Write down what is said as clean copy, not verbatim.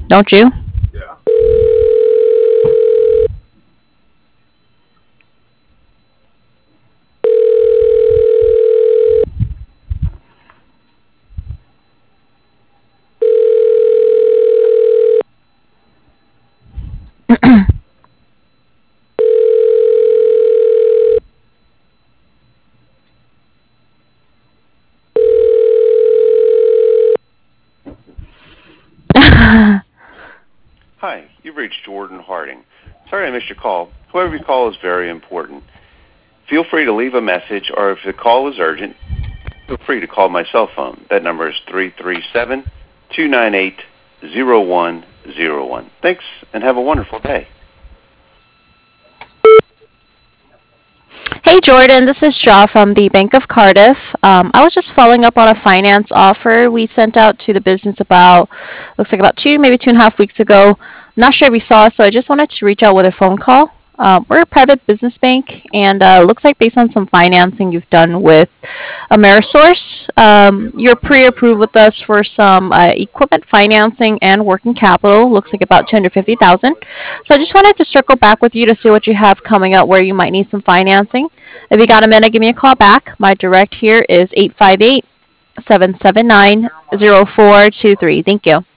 don't you? Yeah. Hi, you've reached Jordan Harding. Sorry I missed your call. Whoever you call is very important. Feel free to leave a message, or if the call is urgent, feel free to call my cell phone. That number is 337-298-0101. Thanks, and have a wonderful day. Hey Jordan, this is Jaw from the Bank of Cardiff. I was just following up on a finance offer we sent out to the business looks like about maybe 2.5 weeks ago. Not sure if we saw it, so I just wanted to reach out with a phone call. We're a private business bank, and looks like based on some financing you've done with Amerisource, you're pre-approved with us for some equipment financing and working capital. Looks like about 250,000. So I just wanted to circle back with you to see what you have coming up where you might need some financing. If you got a minute, give me a call back. My direct here is 858-779-0423. Thank you.